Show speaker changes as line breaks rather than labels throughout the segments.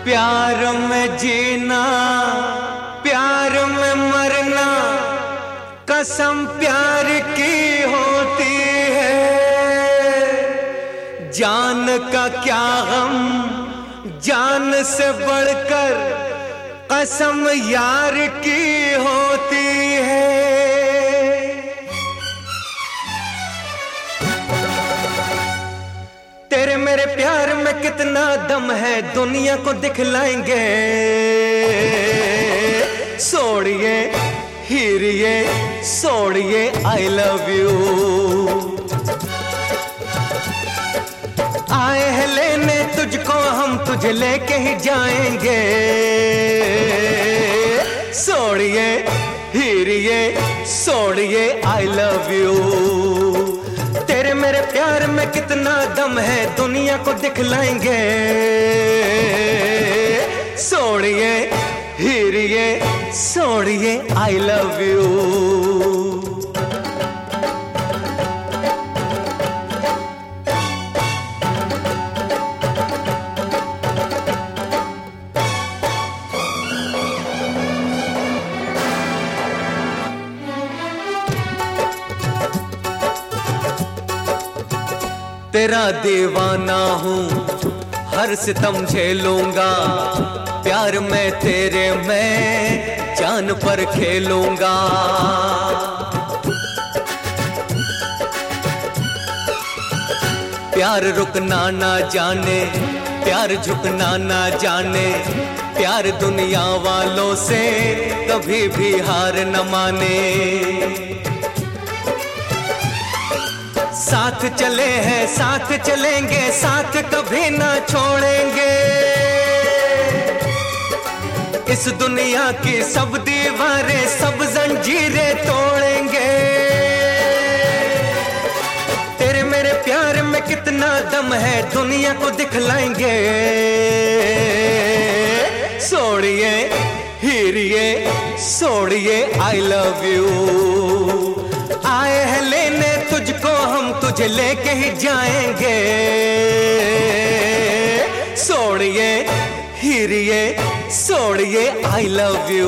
प्यार में जीना, प्यार में मरना, कसम प्यार की होती है। जान का क्या गम, जान से बढ़कर कसम यार की होती है। तेरे मेरे प्यार में कितना दम है, दुनिया को दिखलाएंगे। सोड़िए हीरिए सोड़िए आई लव यू। आए हैं लेने तुझको, हम तुझे लेके ही जाएंगे। सोड़िए हीरिए सोड़िए आई लव यू। तेरे मेरे प्यार में कितना दम है, दुनिया को दिखलाएंगे। सोड़िए हीरिए सोड़िए आई लव यू। तेरा दीवाना हूँ, हर सितम झेलूंगा। प्यार में तेरे मैं जान पर खेलूंगा। प्यार रुकना ना जाने, प्यार झुकना ना जाने। प्यार दुनिया वालों से कभी भी हार न माने। साथ चले हैं साथ चलेंगे, साथ कभी ना छोड़ेंगे। इस दुनिया की सब दीवारें सब जंजीरें तोड़ेंगे। तेरे मेरे प्यार में कितना दम है, दुनिया को दिखलाएंगे। सोड़िए हीरिए सोड़िए आई लव यू। आए हैं लेने तुझको, हम तुझे लेके ही जाएंगे। सोड़िए हीरिए सोड़िए आई लव यू।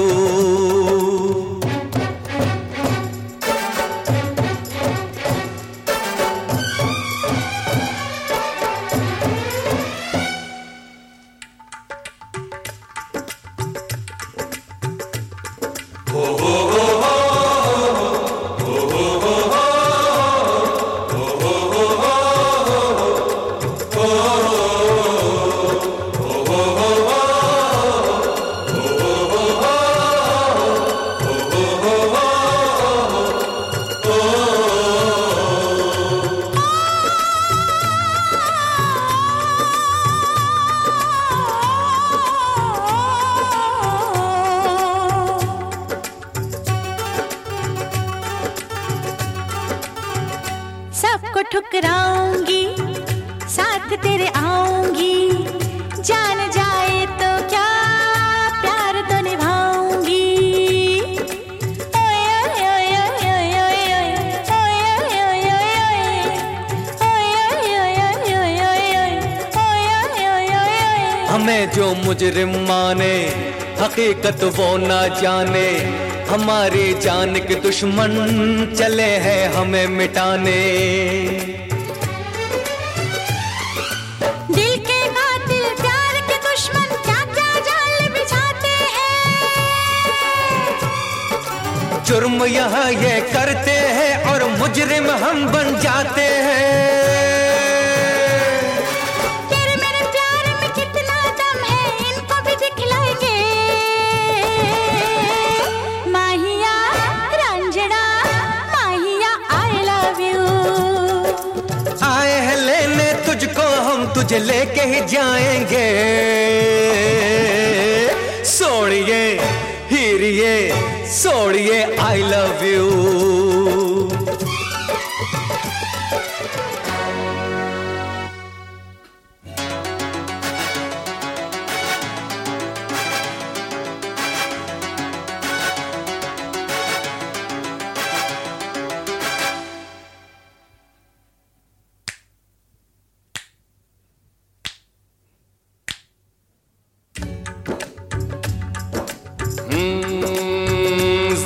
सबको ठुकराऊंगी, साथ तेरे आऊंगी। जान जाए तो क्या प्यार तो निभाऊंगी।
हमें जो मुजरिम माने, हकीकत वो ना जाने। हमारी जान के दुश्मन चले हैं हमें मिटाने।
दिल के कातिल प्यार के दुश्मन क्या क्या जाल बिछाते हैं।
जुर्म यहाँ ये करते हैं और मुजरिम हम बन जाते हैं। तुझे लेके ही जाएंगे। सोड़िए हीरिए सोड़िए आई लव यू।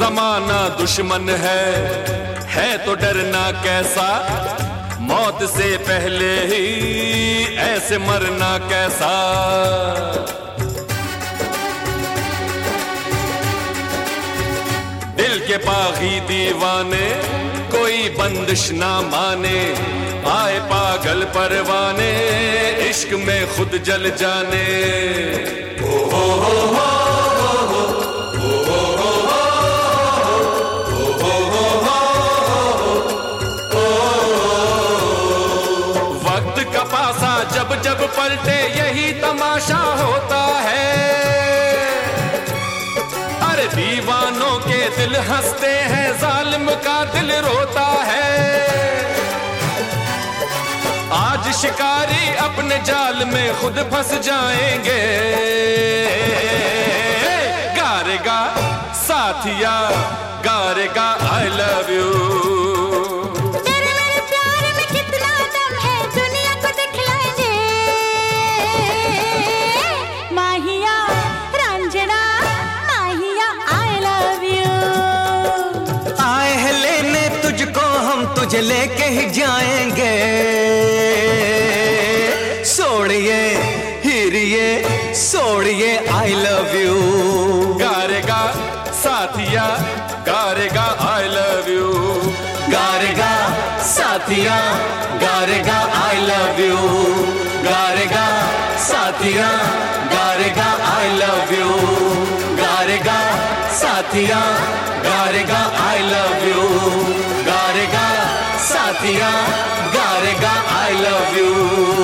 जमाना दुश्मन है तो डरना कैसा, मौत से पहले ही ऐसे मरना कैसा। दिल के बागी दीवाने कोई बंदिश ना माने, आए पागल परवाने इश्क में खुद जल जाने। वक्त का पासा जब जब पलटे यही तमाशा होता है। अरे दीवानों के दिल हंसते हैं, जालिम का दिल रोता है। आज शिकारी अपने जाल में खुद फंस जाएंगे। गारेगा साथिया गारेगा आई लव यू।
तेरे मेरे प्यार में कितना दम है, दुनिया को दिखलाएंगे। माहिया रांझना माहिया आई लव यू।
आए हैं लेने तुझको हम, तुझे लेके ही जाएंगे। सोड़िए हीरिए सोड़िए आई लव यू।
गारेगा साथिया गारेगा आई लव यू।
गारेगा साथिया गारेगा आई लव यू। गारेगा साथिया गारेगा आई लव यू। गारेगा साथिया गारेगा आई लव यू। गारेगा साथिया गारेगा आई लव यू।